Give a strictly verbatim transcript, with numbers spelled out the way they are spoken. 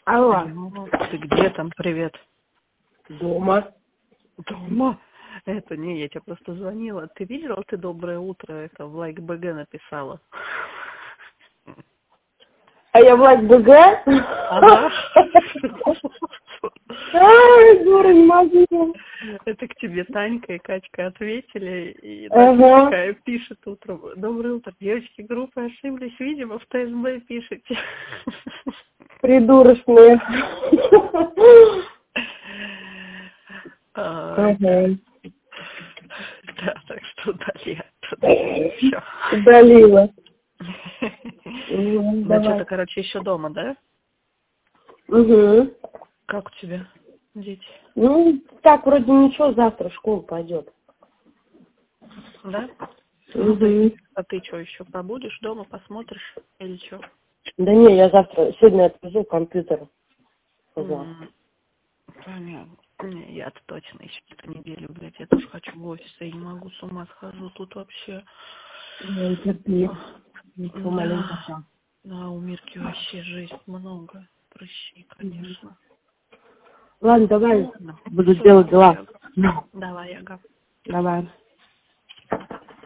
Алло. Ну, ты где там? Привет. Дома. Дома? Это не, я тебе просто звонила. Ты видела, ты доброе утро, это в лайк бэ гэ написала. А я в лайк бэ гэ? Ага. Ай, дура, не могу. Это к тебе Танька и Катька ответили, и Ага. такая пишет утром. Доброе утро, девочки группы ошиблись, видимо, в тэ эс бэ пишете. Придурочные. А, Ага. Да, так что удали оттуда. Все. Удалила. Да что-то, короче, еще дома, да? Угу. Как у тебя дети? Ну, так, вроде ничего, завтра в школу пойдет. Да? Ну, Угу. ты, а ты что, еще побудешь дома, посмотришь или что? Да не, я завтра, сегодня отвезу компьютер. Сказал. Понятно. Не, я-то точно еще эту неделю, блядь, я тоже хочу в офис, я не могу, с ума схожу, тут вообще... Ну, терпи. Ничего, маленько Да, сам. да, у Мирки вообще жизнь много, прыщи, конечно. Ладно, давай, Ну, буду все, делать давай, дела. Ага. Давай, ага. Давай.